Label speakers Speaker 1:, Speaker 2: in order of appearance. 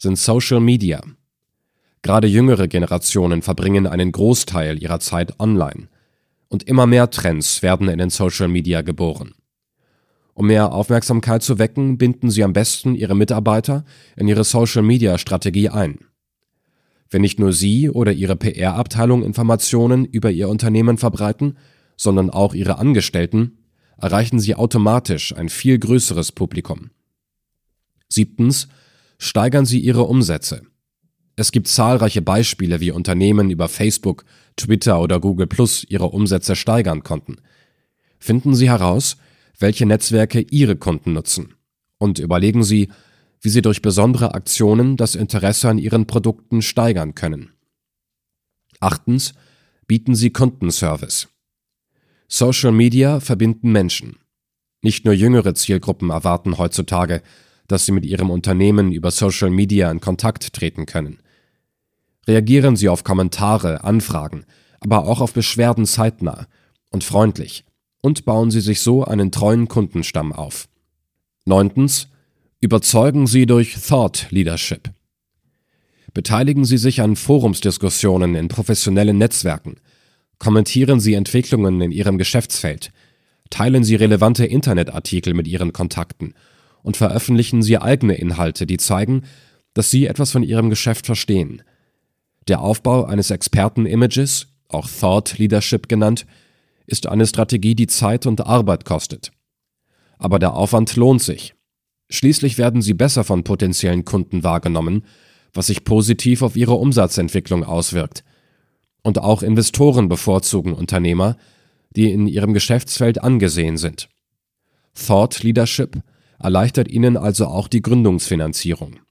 Speaker 1: sind Social Media. Gerade jüngere Generationen verbringen einen Großteil ihrer Zeit online. Und immer mehr Trends werden in den Social Media geboren. Um mehr Aufmerksamkeit zu wecken, binden Sie am besten Ihre Mitarbeiter in Ihre Social-Media-Strategie ein. Wenn nicht nur Sie oder Ihre PR-Abteilung Informationen über Ihr Unternehmen verbreiten, sondern auch Ihre Angestellten, erreichen Sie automatisch ein viel größeres Publikum. 7. Steigern Sie Ihre Umsätze. Es gibt zahlreiche Beispiele, wie Unternehmen über Facebook, Twitter oder Google+ ihre Umsätze steigern konnten. Finden Sie heraus, welche Netzwerke Ihre Kunden nutzen, und überlegen Sie, wie Sie durch besondere Aktionen das Interesse an Ihren Produkten steigern können. 8. Bieten Sie Kundenservice. Social Media verbinden Menschen. Nicht nur jüngere Zielgruppen erwarten heutzutage, dass sie mit ihrem Unternehmen über Social Media in Kontakt treten können. Reagieren Sie auf Kommentare, Anfragen, aber auch auf Beschwerden zeitnah und freundlich und bauen Sie sich so einen treuen Kundenstamm auf. 9. Überzeugen Sie durch Thought Leadership. Beteiligen Sie sich an Forumsdiskussionen in professionellen Netzwerken, kommentieren Sie Entwicklungen in Ihrem Geschäftsfeld, teilen Sie relevante Internetartikel mit Ihren Kontakten und veröffentlichen Sie eigene Inhalte, die zeigen, dass Sie etwas von Ihrem Geschäft verstehen. Der Aufbau eines Experten-Images, auch Thought Leadership genannt, ist eine Strategie, die Zeit und Arbeit kostet. Aber der Aufwand lohnt sich. Schließlich werden Sie besser von potenziellen Kunden wahrgenommen, was sich positiv auf Ihre Umsatzentwicklung auswirkt. Und auch Investoren bevorzugen Unternehmer, die in ihrem Geschäftsfeld angesehen sind. Thought Leadership erleichtert Ihnen also auch die Gründungsfinanzierung.